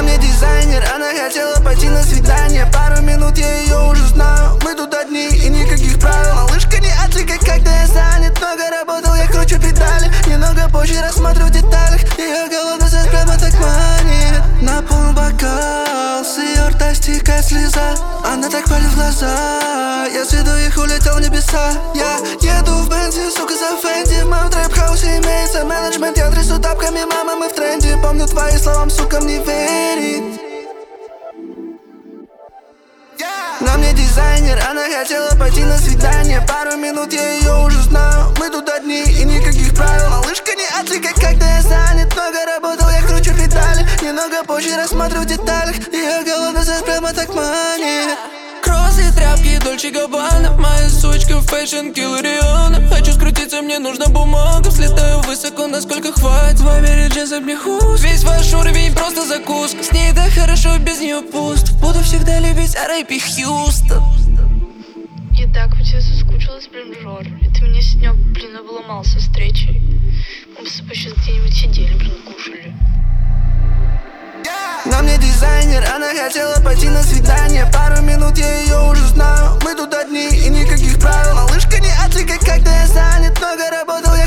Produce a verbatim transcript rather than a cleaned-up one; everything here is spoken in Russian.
На мне дизайнер, она хотела пойти на свидание. Пару минут, я ее уже знаю. Мы тут одни и никаких правил. Малышка, не отвлекай, когда я занят. Много работал, я кручу педали. Немного позже рассмотрю в деталях. Ее голодность прямо так манит. На полный бокал, с ее рта стекает слеза. Она так палит в глаза. Я с виду их улетел в небеса. Я еду в Бензи, сука, за Фэнди. В моем трэп-хаусе имеется менеджмент. Я трясу тапками, мама, мы в тренде. Помню твои словам, сука, мне верить. На мне дизайнер, она хотела пойти на свидание. Пару минут, я ее уже знаю. Мы тут одни и никаких правил. Малышка, не отвлекай, когда я занят. Много работал, я кручу педали. Немного позже рассмотрю в деталях. Ее голодность прямо так манит. Кроссы, тряпки, Дольче Габбана. Моя сучка в фэшн Киллариона. Хочу скрутиться, мне нужна бумага. Взлетаю высоко, насколько хватит. В Америке джинсов мне хуст. Весь ваш уровень просто закуска. С ней так хорошо, без нее пуст. Буду всегда любить ар ай пи Хьюстон. Я так по тебе соскучилась, блин, Жор. И ты меня сегодня, блин, обломал со встречей. Мы бы с тобой сейчас где-нибудь сидели, блин, кушали. На мне дизайнер, она хотела пойти на свидание. Пару минут, я ее уже знаю. Мы тут одни и никаких правил. Малышка, не отвлекай, когда я занят. Много работал,